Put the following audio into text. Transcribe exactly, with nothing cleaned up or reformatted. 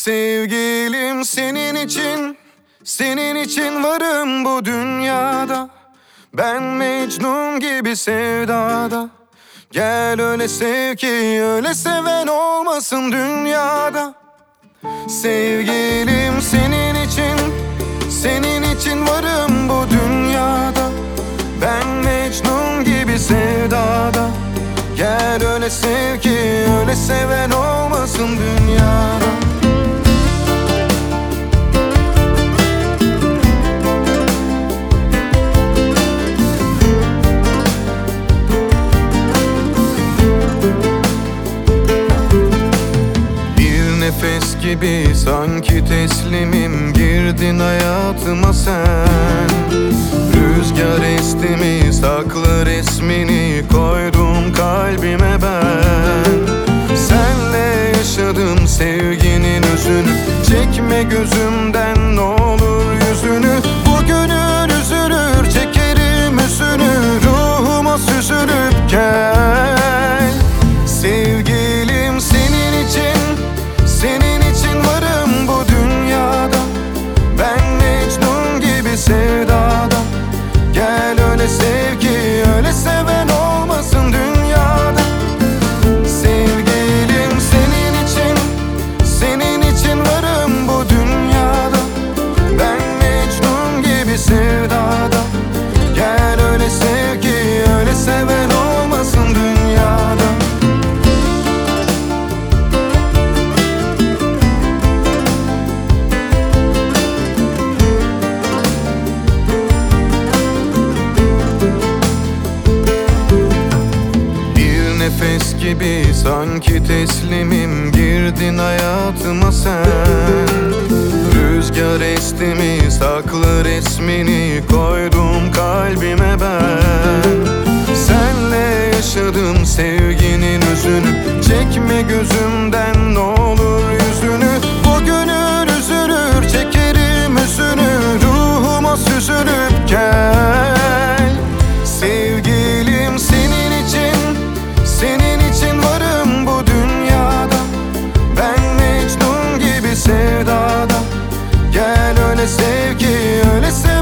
Sevgilim senin için, senin için varım bu dünyada. Ben Mecnun gibi sevdada. Gel öyle sev ki öyle seven olmasın dünyada. Sevgilim senin için, senin için varım bu dünyada. Ben Mecnun gibi sevdada. Gel öyle sev ki öyle seven olmasın dünyada. Nefes gibi sanki teslimim, girdin hayatıma sen. Rüzgar esti mi saklı resmini koydum kalbime ben. Senle yaşadım sevginin özünü, çekme gözümden ne olur yüzünü. Bu gönül üzülür çekerim üzünü, ruhuma süzülüp gel. Sevgilim senin için, senin için varım bu dünyada. Ben Mecnun gibi sevdada. Gel öyle sev ki öyle seven olmasın dünyada. Sevgilim senin için, senin için varım bu dünyada. Ben Mecnun gibi sevdada. Gel öyle sev ki öyle seven olmasın dünyada. Nefes gibi sanki teslimim, girdin hayatıma sen. Rüzgar esti mi saklı resmini koydum kalbime ben. Senle yaşadım sevginin özünü, çekme gözümden ne olur yüzünü. Bu gönül üzülür çekerim üzünü, ruhuma süzülüp gel. Sevgilim senin için, senin için varım bu dünyada. Ben Mecnun gibi sevdada. Gel öyle sev ki öyle sev.